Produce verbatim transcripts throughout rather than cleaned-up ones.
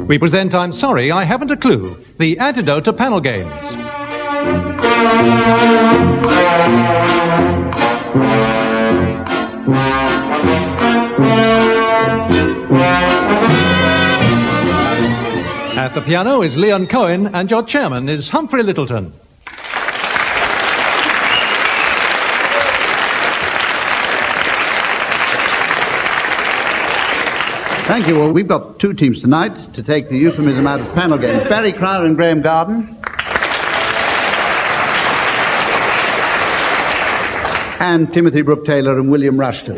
We present I'm Sorry, I Haven't a Clue, the antidote to panel games. At the piano is Leon Cohen, and your chairman is Humphrey Littleton. Thank you. Well, we've got two teams tonight to take the euphemism out of panel games. Barry Cryer and Graham Garden. And Timothy Brooke Taylor and William Rushton.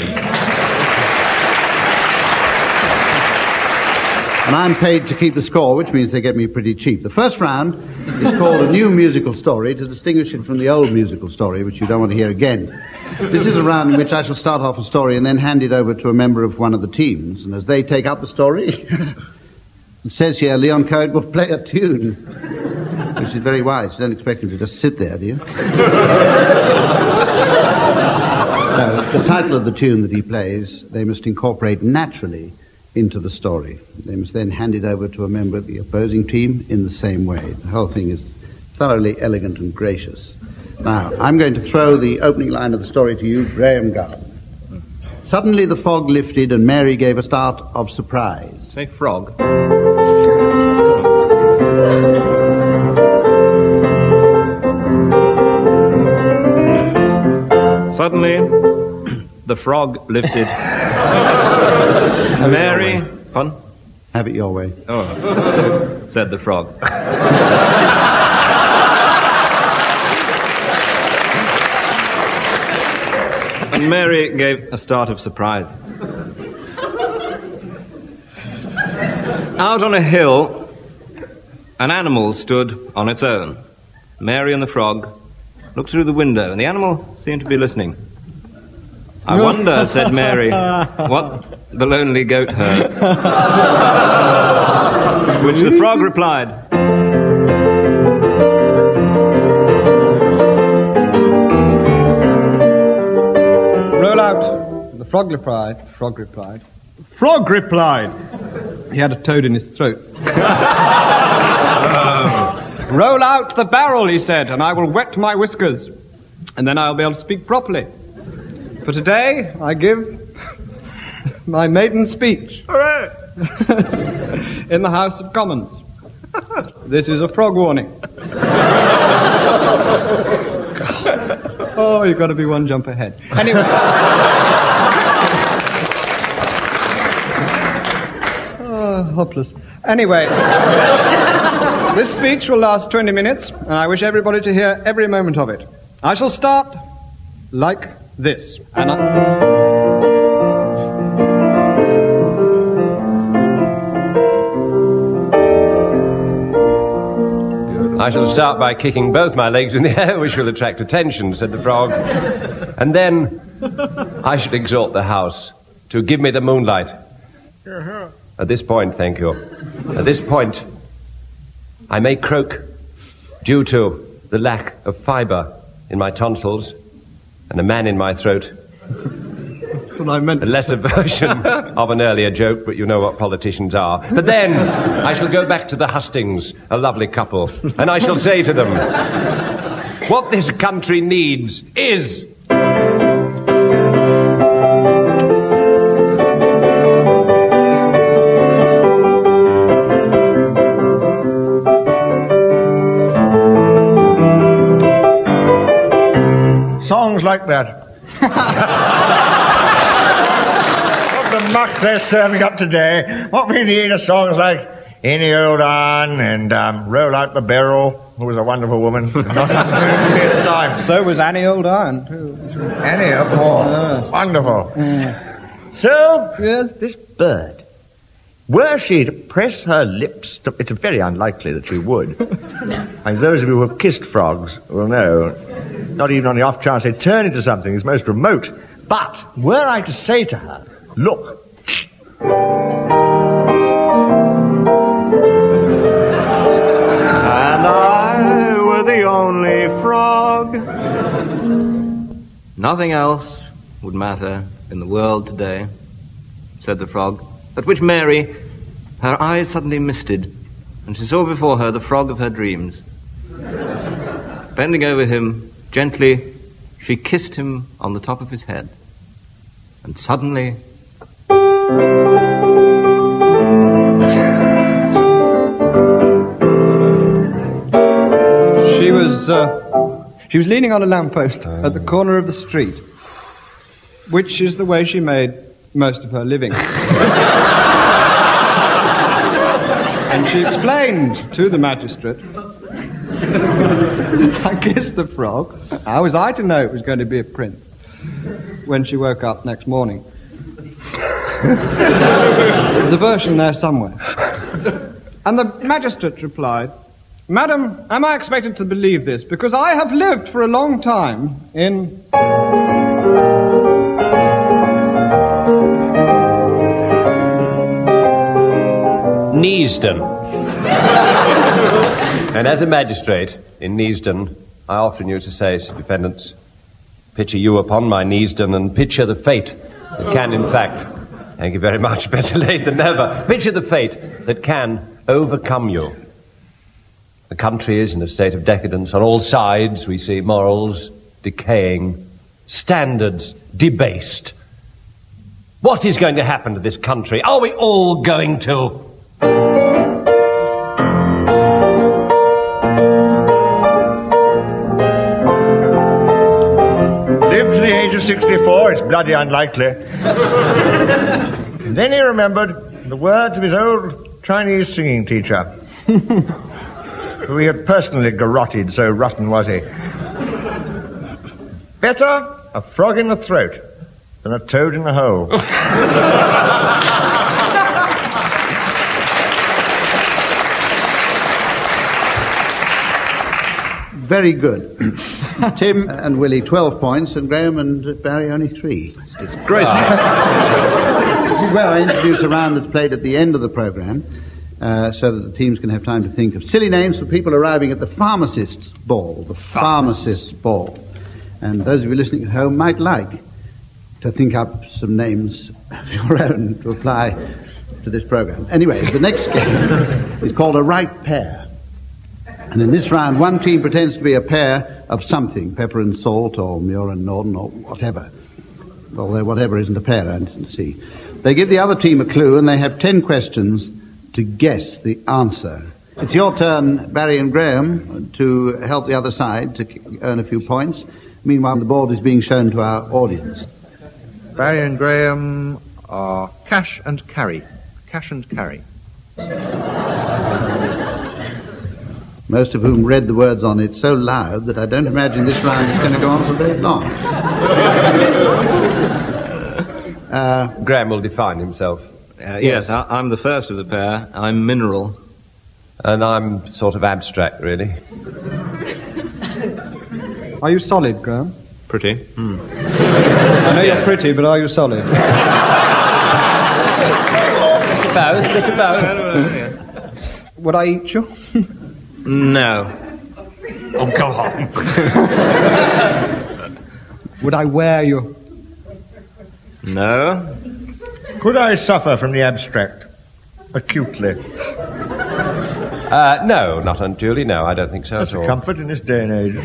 And I'm paid to keep the score, which means they get me pretty cheap. The first round is called a new musical story to distinguish it from the old musical story, which you don't want to hear again. This is a round in which I shall start off a story and then hand it over to a member of one of the teams. And as they take up the story, it says here, Leon Cohen will play a tune, which is very wise. You don't expect him to just sit there, do you? No, the title of the tune that he plays, they must incorporate naturally into the story. They must then hand it over to a member of the opposing team in the same way. The whole thing is thoroughly elegant and gracious. Now, I'm going to throw the opening line of the story to you, Graham Garden. Suddenly the fog lifted and Mary gave a start of surprise. Say frog. Suddenly, the frog lifted. Mary... Pardon? Have it your way. Oh, said the frog. And Mary gave a start of surprise. Out on a hill, an animal stood on its own. Mary and the frog looked through the window, and the animal seemed to be listening. I wonder, said Mary, what the lonely goat heard. Which the frog replied, roll out. The frog replied, frog replied, frog replied. He had a toad in his throat. Roll out the barrel, he said, and I will wet my whiskers, and then I'll be able to speak properly. For today, I give my maiden speech. Hooray! In the House of Commons. This is a frog warning. Oh, you've got to be one jump ahead. Anyway. Oh, hopeless. Anyway. This speech will last twenty minutes, and I wish everybody to hear every moment of it. I shall start like this. And I... I shall start by kicking both my legs in the air, which will attract attention, said the frog. And then I shall exhort the house to give me the moonlight. Uh-huh. At this point, thank you. At this point, I may croak due to the lack of fibre in my tonsils and a man in my throat. That's what I meant. A lesser version of an earlier joke, but you know what politicians are. But then I shall go back to the Hustings, a lovely couple, and I shall say to them, what this country needs is... Songs like that. What the muck they're serving up today. What we need are songs like Any Old Iron and um, Roll Out the Barrel, who was a wonderful woman. Not at the time. So was Annie Old Iron, too. Annie, of course. Uh, wonderful. Uh, so, yes? This bird, were she to press her lips to... It's very unlikely that she would. And those of you who have kissed frogs will know... Not even on the off chance they turn into something is most remote. But were I to say to her, look. And I were the only frog. Nothing else would matter in the world today, said the frog. At which Mary, Her eyes suddenly misted, and she saw before her the frog of her dreams. Bending over him, gently, she kissed him on the top of his head. And suddenly... She was, uh, she was leaning on a lamppost at the corner of the street, which is the way she made most of her living. And she explained to the magistrate, I kissed the frog. How was I to know it was going to be a prince when she woke up next morning? There's a version there somewhere. And the magistrate replied, Madam, am I expected to believe this? Because I have lived for a long time in... Neasden. And as a magistrate in Neasden, I often used to say to defendants, picture you upon my Neasden and picture the fate that can, in fact, thank you very much, better late than never, picture the fate that can overcome you. The country is in a state of decadence. On all sides we see morals decaying, standards debased. What is going to happen to this country? Are we all going to... Lived to the age of sixty-four, it's bloody unlikely. And then he remembered the words of his old Chinese singing teacher, who he had personally garroted, so rotten was he. Better a frog in the throat than a toad in the hole. Very good. Tim and Willie, twelve points, and Graham and Barry, only three. It's disgraceful. This is where I introduce a round that's played at the end of the programme, uh, so that the teams can have time to think of silly names for people arriving at the pharmacist's ball. The pharmacist's ball. And those of you listening at home might like to think up some names of your own to apply to this programme. Anyway, the next game is called a right pair. And in this round, one team pretends to be a pair of something, pepper and salt, or Muir and Norden, or whatever. Although whatever isn't a pair, I didn't see. They give the other team a clue, and they have ten questions to guess the answer. It's your turn, Barry and Graham, to help the other side to earn a few points. Meanwhile, the board is being shown to our audience. Barry and Graham are cash and carry. Cash and carry. Most of whom read the words on it so loud that I don't imagine this round is going to go on for very long. uh, Graham will define himself. Uh, yes, I, I'm the first of the pair. I'm mineral. And I'm sort of abstract, really. Are you solid, Graham? Pretty. Hmm. I know Yes. you're pretty, but are you solid? Bit of both, bit of both. Would I eat you? No. Oh, come on. Would I wear you? No. Could I suffer from the abstract acutely? Uh, no, not unduly, no, I don't think so That's at a all. comfort in this day and age.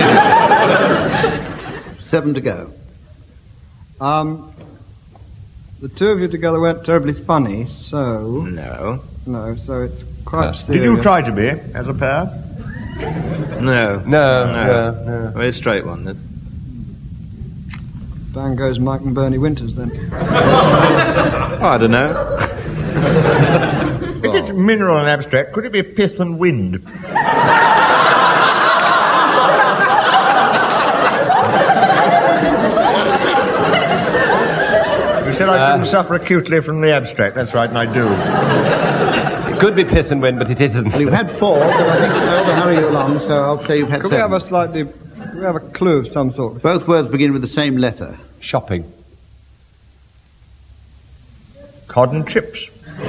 Seven to go. Um, the two of you together weren't terribly funny, so... No. No, so it's quite Yes. serious. Did you try to be, as a pair? No. No, no, No. no. Very straight one. That's... Down goes Mike and Bernie Winters, then. Oh, I don't know. If it's mineral and abstract, could it be pith and wind? You said I couldn't suffer acutely from the abstract. That's right, and I do. It could be pith and wind, but it isn't. Well, you've had four, but I think I ought to hurry you along, so I'll say you've had Could we seven. have a slightly... Could we have a clue of some sort? Both words begin with the same letter. Shopping. Cod and chips.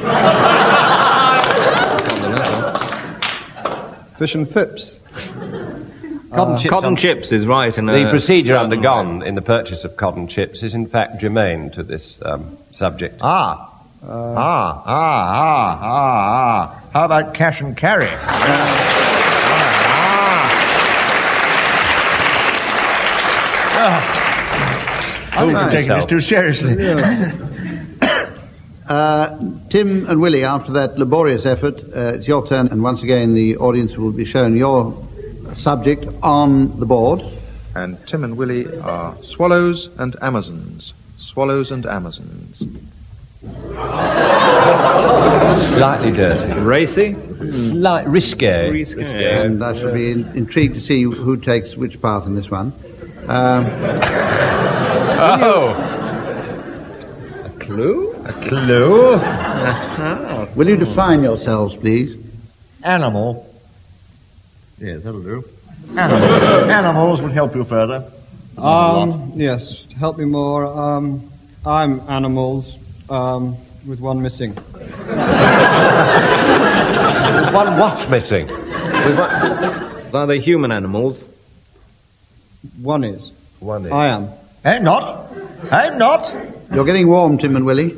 Fish and Phipps. Cotton chips. Cotton on- chips is right in The a procedure certain undergone way. in the purchase of cotton chips is in fact germane to this um, subject. Ah. Uh, ah, ah, ah, ah, ah. How about cash and carry? I think you're taking this too seriously. uh, Tim and Willie, after that laborious effort, uh, it's your turn, and once again the audience will be shown your subject on the board. And Tim and Willie are swallows and Amazons. Swallows and Amazons. Slightly dirty. Racy? Slight risque. Risque. And I shall be in, intrigued to see who takes which part in this one. Um, Oh! A clue? A clue? will you define yourselves, please? Animal. Yes, that'll do. Animal. Animals would help you further. Um, yes, to help me more, um, I'm animals, um, with one missing. One what's missing? With what? Are they human animals? One is. One is. I am. I'm not. I'm not. You're getting warm, Tim and Willie.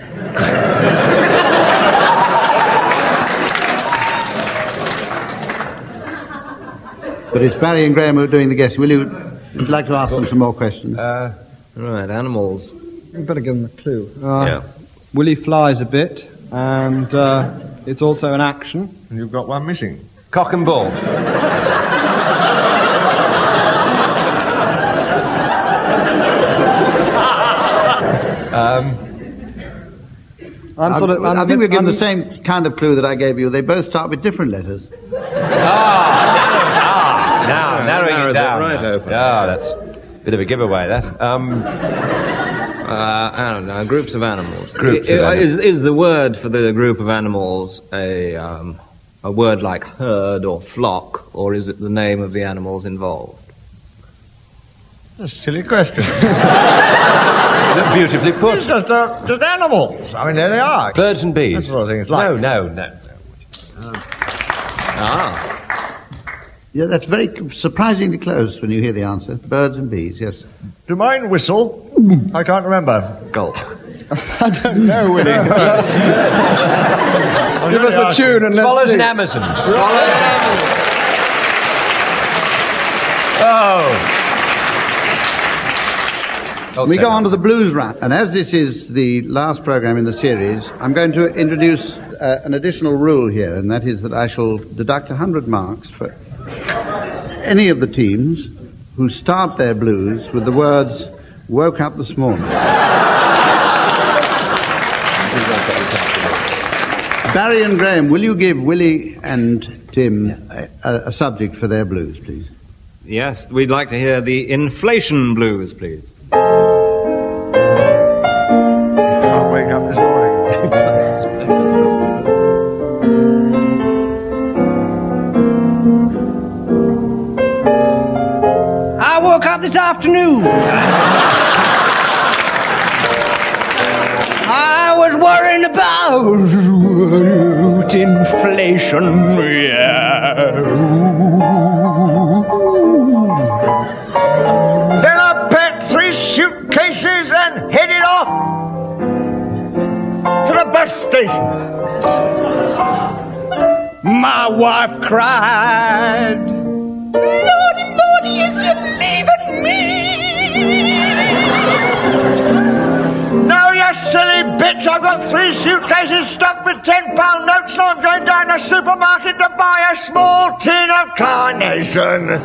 But it's Barry and Graham who are doing the guessing. Will you, would you like to ask them some more questions? Uh, right, animals. You better give them a clue. Uh, Yeah. Willie flies a bit, and uh, it's also an action. And you've got one missing. Cock and bull. um, I'm sort of. I, I'm I think we're given I'm- the same kind of clue that I gave you. They both start with different letters. ah, now, narrowing narrows it it down. right open. Ah, that's a bit of a giveaway, that. Um, Uh, I don't know, groups of animals. Groups I- of I- animals. Is, is the word for the group of animals a, um, a word like herd or flock, or is it the name of the animals involved? That's a silly question. beautifully put. It's just, uh, just animals. I mean, there they are. Birds and bees. That's the sort of thing it's like. No, no, no. Ah. Yeah, that's very surprisingly close when you hear the answer. Birds and bees, yes. Do mine whistle? I can't remember. Gulp. I don't know, Willie. Give us a tune and let's Swallows see. and Amazons. Oh. Oh, We go second. on to the blues round, and as this is the last program in the series, I'm going to introduce uh, an additional rule here, and that is that I shall deduct one hundred marks for any of the teams who start their blues with the words, "woke up this morning." Barry and Graham, will you give Willie and Tim a, a, a subject for their blues, please? Yes, we'd like to hear the inflation blues, please. Can't wake up this morning. I woke up this afternoon. I was worrying about inflation. Yeah. Then I packed three suitcases and headed off to the bus station. My wife cried, "Lordy, Lordy, is you leaving me?" No, you silly bitch, I've got three suitcases stuffed with ten pound notes and I'm going down the supermarket to buy a small tin of carnation.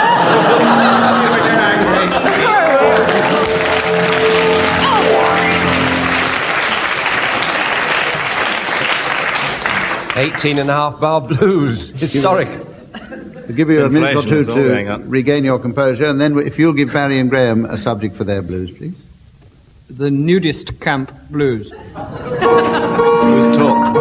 Eighteen and a half bar blues. Historic. We'll give you It's a minute or inflation, two it's all going to up. regain your composure, and then if you'll give Barry and Graham a subject for their blues, please. The nudist camp blues. Who's talk?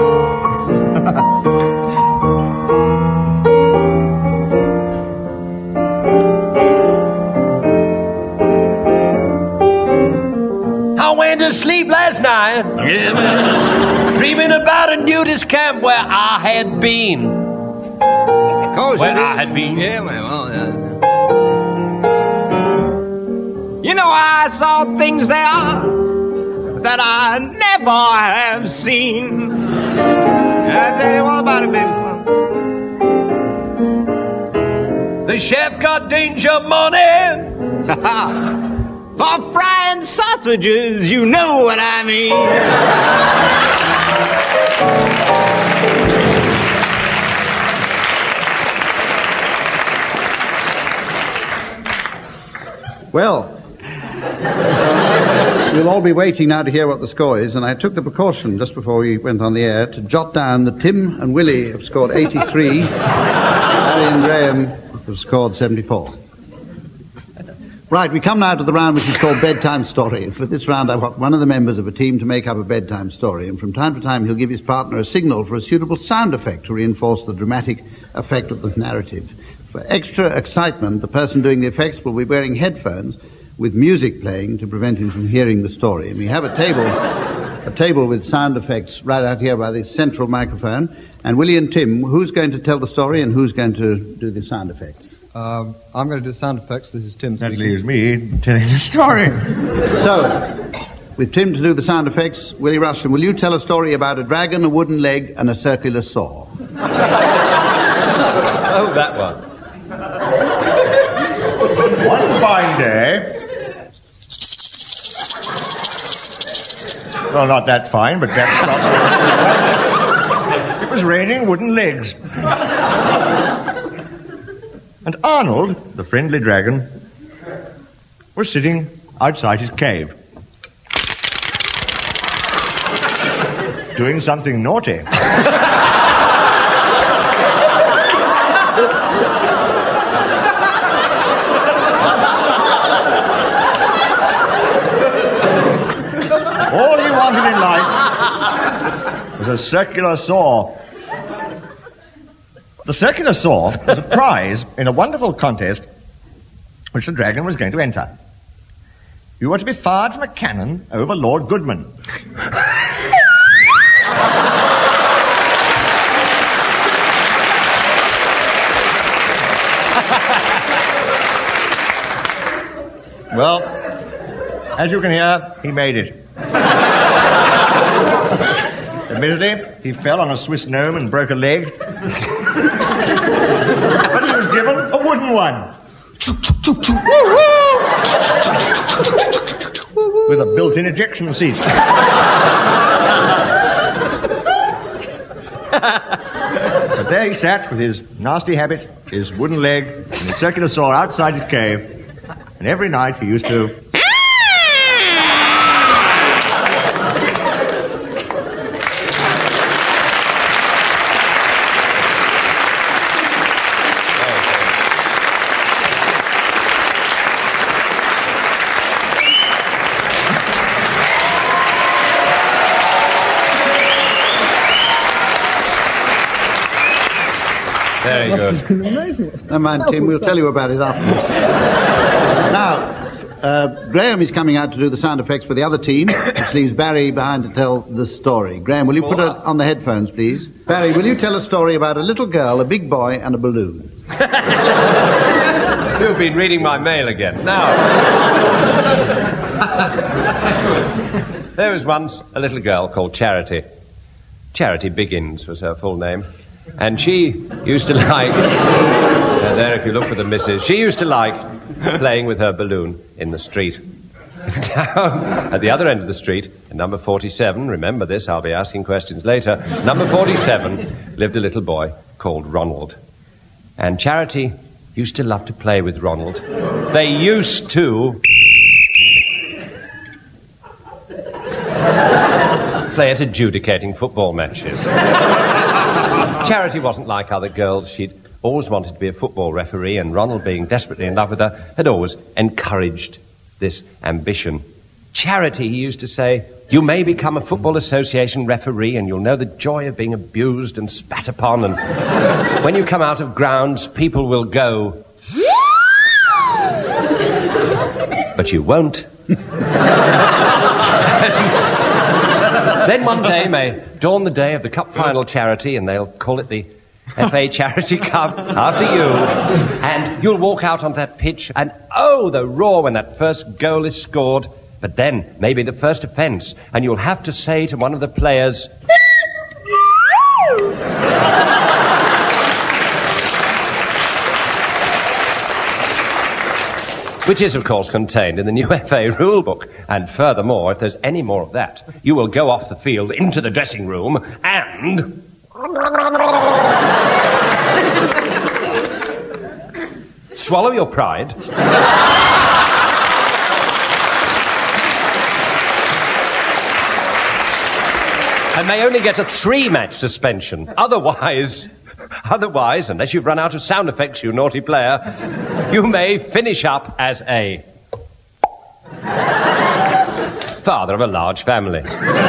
I went to sleep last night, dreaming about a nudist camp where I had been. Of course, Where you I do. had been. Yeah, well, yeah. You know, I saw things there that that I never have seen. I'll tell you all about it, baby. The chef got danger money. For frying sausages, you know what I mean. Well, you'll all be waiting now to hear what the score is, and I took the precaution just before we went on the air to jot down that Tim and Willie have scored eighty-three, Harry and Graham have scored seventy-four. Right, we come now to the round which is called Bedtime Story. And for this round, I want one of the members of a team to make up a bedtime story, and from time to time he'll give his partner a signal for a suitable sound effect to reinforce the dramatic effect of the narrative. For extra excitement, the person doing the effects will be wearing headphones with music playing to prevent him from hearing the story. And we have a table, a table with sound effects right out here by the central microphone. And Willie and Tim, who's going to tell the story and who's going to do the sound effects? Uh, I'm going to do sound effects. This is Tim That speaking. leaves me telling the story. So, with Tim to do the sound effects, Willie Rushton, will you tell a story about a dragon, a wooden leg, and a circular saw? Oh, that one. One fine day... Well, not that fine, but that's not... It was raining wooden legs. And Arnold, the friendly dragon, was sitting outside his cave, doing something naughty. All he wanted in life was a circular saw. The circular saw was a prize in a wonderful contest which the dragon was going to enter. You were to be fired from a cannon over Lord Goodman. Well, as you can hear, he made it. Admittedly, he fell on a Swiss gnome and broke a leg. But he was given a wooden one. With a built-in ejection seat. But there he sat with his nasty habit, his wooden leg, and his circular saw outside his cave. And every night he used to... Very good. Never mind, Tim, we'll tell you about it afterwards. Now, uh, Graham is coming out to do the sound effects for the other team, which leaves Barry behind to tell the story. Graham, will you put it on the headphones, please? Barry, will you tell a story about a little girl, a big boy, and a balloon? You've been reading my mail again. Now, there was once a little girl called Charity. Charity Biggins was her full name. And she used to like... uh, there, if you look for the missus, she used to like playing with her balloon in the street. Down at the other end of the street, at number forty-seven, remember this, I'll be asking questions later, number forty-seven lived a little boy called Ronald. And Charity used to love to play with Ronald. They used to... play at adjudicating football matches. Charity wasn't like other girls. She'd always wanted to be a football referee, and Ronald, being desperately in love with her, had always encouraged this ambition. Charity, he used to say, you may become a Football Association referee and you'll know the joy of being abused and spat upon, and when you come out of grounds, people will go, but you won't. Then one day may dawn the day of the cup final Charity, and they'll call it the F A Charity Cup after you. And you'll walk out on that pitch, and oh, the roar when that first goal is scored. But then, maybe the first offence, and you'll have to say to one of the players... which is, of course, contained in the new F A rule book. And furthermore, if there's any more of that, you will go off the field into the dressing room and... swallow your pride. And may only get a three-match suspension. Otherwise... Otherwise, unless you've run out of sound effects, you naughty player, you may finish up as a father of a large family.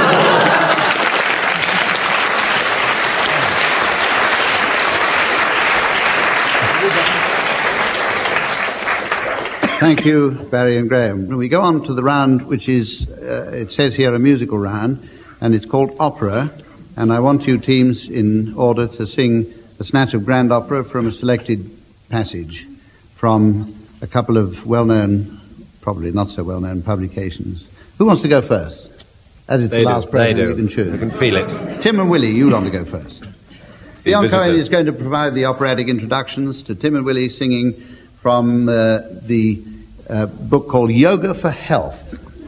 Thank you, Barry and Graham. We go on to the round which is, uh, it says here, a musical round, and it's called opera, and I want you teams in order to sing a snatch of grand opera from a selected passage from a couple of well-known, probably not so well-known publications. Who wants to go first? As it's They the do. last program, They do. you can choose. You can feel it. Tim and Willie, you want to go first. Beyond visitors. Cohen is going to provide the operatic introductions to Tim and Willie singing from uh, the uh, book called Yoga for Health.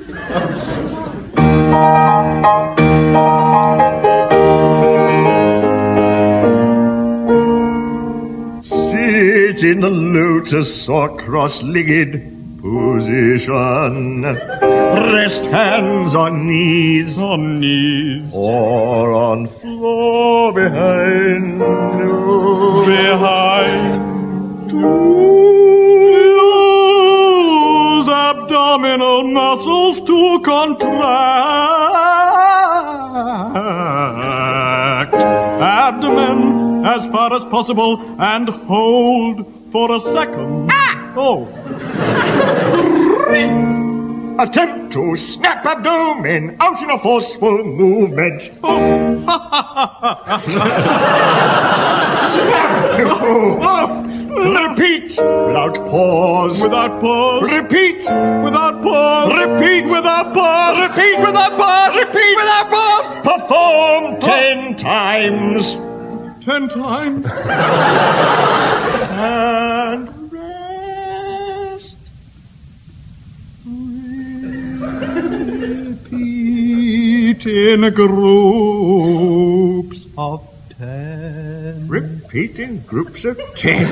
Sit in the lotus or cross-legged position. Rest hands on knees, on knees, or on floor behind, behind. To use abdominal muscles to contract abdomen as far as possible and hold for a second. Ah! Oh. Three. Attempt to snap abdomen out in a forceful movement. Oh. Snap. Oh. Oh. Repeat without pause. Without pause. Repeat without pause. Repeat without pause. Repeat without pause. Repeat without pause. Perform ten times. Ten times. And rest. Repeat in groups of ten. Repeat in groups of ten.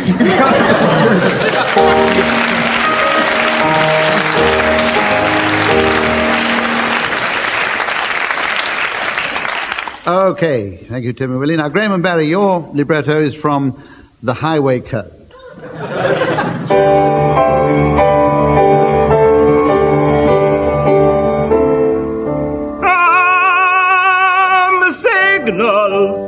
Okay, thank you, Tim and Willie. Now, Graham and Barry, your libretto is from The Highway Code. Um, signals.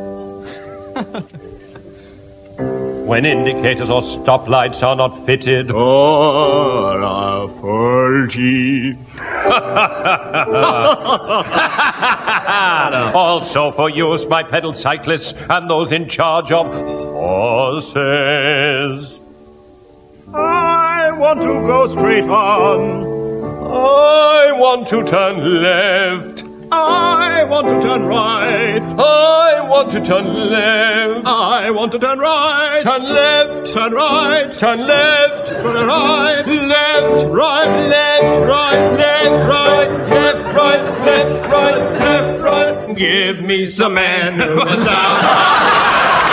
When indicators or stoplights are not fitted, Or are faulty. also for use by pedal cyclists and those in charge of horses. I want to go straight on. I want to turn left. I want to turn right. I want to turn left. I want to turn right. Turn left. Turn right. Turn left. Turn right. Left. Right. Left. Right. Left. Right. Left. Right. Left. Right. Left. Right. Give me some man who was out.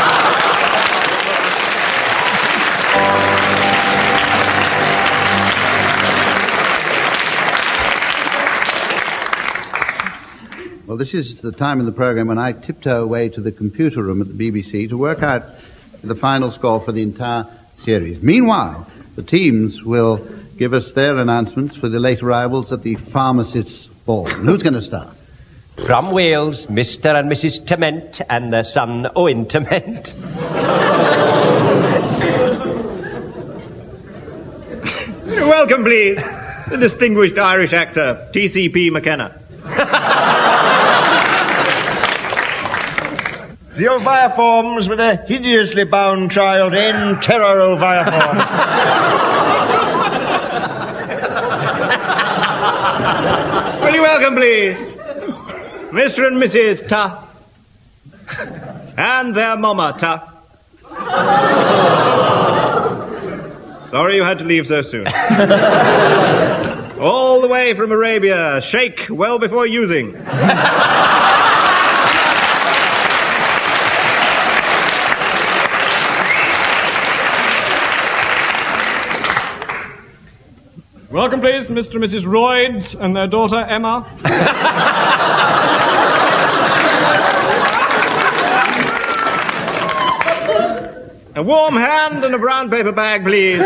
Well, this is the time in the program when I tiptoe away to the computer room at the B B C to work out the final score for the entire series. Meanwhile, the teams will give us their announcements for the late arrivals at the pharmacist's ball. And who's going to start? From Wales, Mister and Missus Tement and their son Owen Tement. Welcome, please, the distinguished Irish actor, T C P McKenna. The oviforms with a hideously bound child in terror oviform. Will you welcome, please, Mister and Missus Tuff and their mama Tuff. Sorry you had to leave so soon. All the way from Arabia, shake well before using. Welcome, please, Mister and Missus Royds and their daughter, Emma. A warm hand and a brown paper bag, please.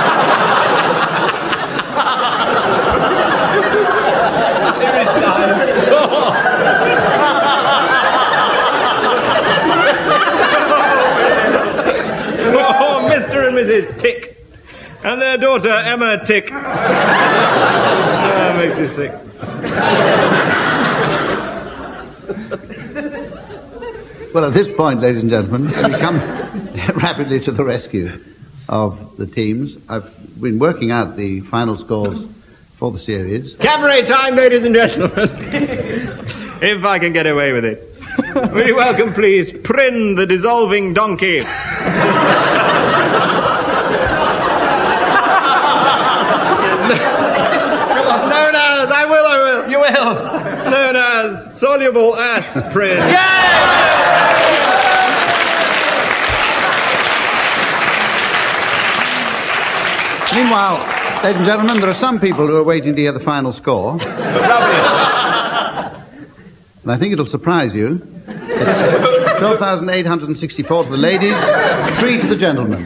Oh, Mister and Missus Tick. And their daughter, Emma Tick. That makes you sick. Well, at this point, ladies and gentlemen, we come rapidly to the rescue of the teams. I've been working out the final scores for the series. Cabaret time, ladies and gentlemen. If I can get away with it. Will you welcome, please, Prin, the dissolving donkey. Known as, I will, I will. You will. Known as soluble aspirin. Meanwhile, ladies and gentlemen, there are some people who are waiting to hear the final score. And I think it'll surprise you. It's twelve thousand eight hundred sixty-four to the ladies, three to the gentlemen.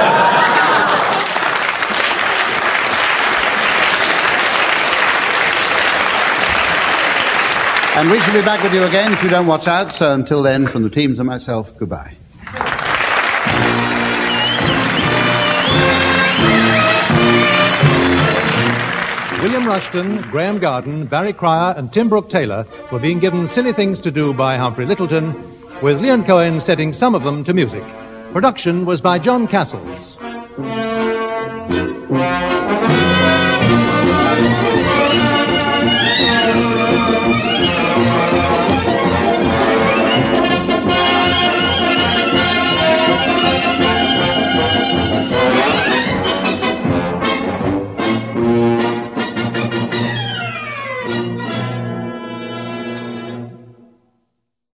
And we shall be back with you again if you don't watch out. So until then, from the teams and myself, goodbye. William Rushton, Graham Garden, Barry Cryer and Tim Brooke Taylor were being given Silly Things to Do by Humphrey Littleton, with Leon Cohen setting some of them to music. Production was by John Castles.